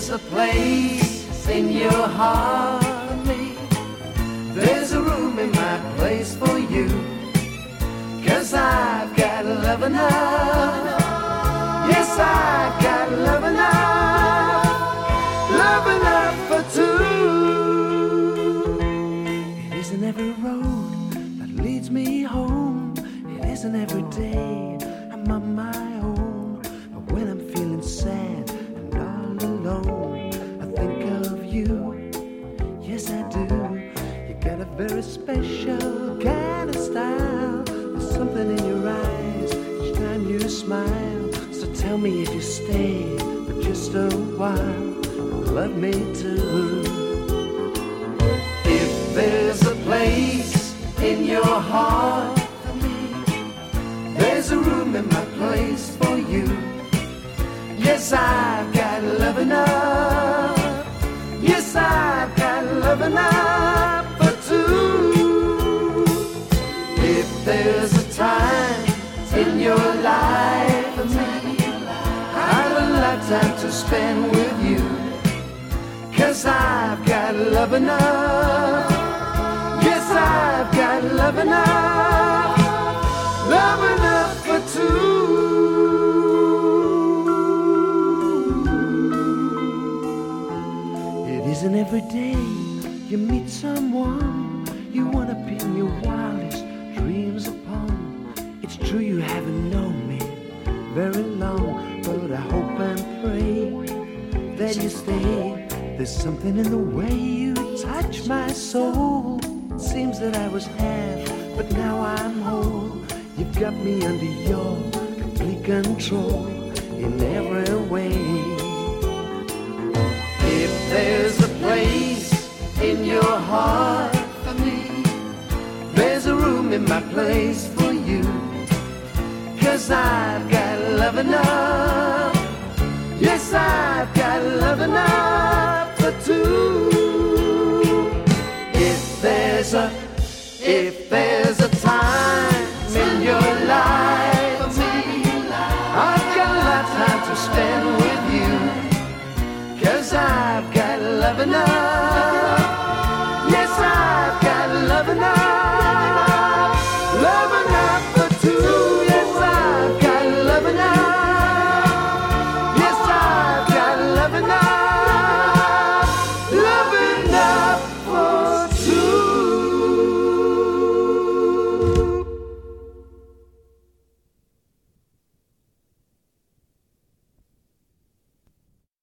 there's a place in your heart for me, there's a room in my place for you, 'cause I've got love enough. Yes, I've got love enough, love enough for two. It isn't every road that leads me home, it isn't every day I'm on my own, but when I'm feeling sad and all alone, I think of you, yes I do. You got a very special kind of style, there's something in your eyes each time you smile. So tell me if you stay for just a while, love me too. If there's a place in your heart for me, there's a room in my place for you. Yes, I've got love enough. Yes, I've got love enough for two. If there's a time in your life for me, I've a lifetime to spend with you, 'cause I've got love enough. Yes, I've got love enough, love enough for two. It isn't every day you meet someone you wanna pin your wildest dreams upon. It's true you haven't known me very long, but I hope and pray that you stay. There's something in the way you touch my soul. It seems that I was half, but now I'm whole. You've got me under your complete control in every way. If there's a place in your heart for me, there's a room in my place for you, 'cause I've got love enough. Yes, I've got love enough for two. If there's a time in your life for me, I've got a lifetime to spend with you, 'cause I've got love enough.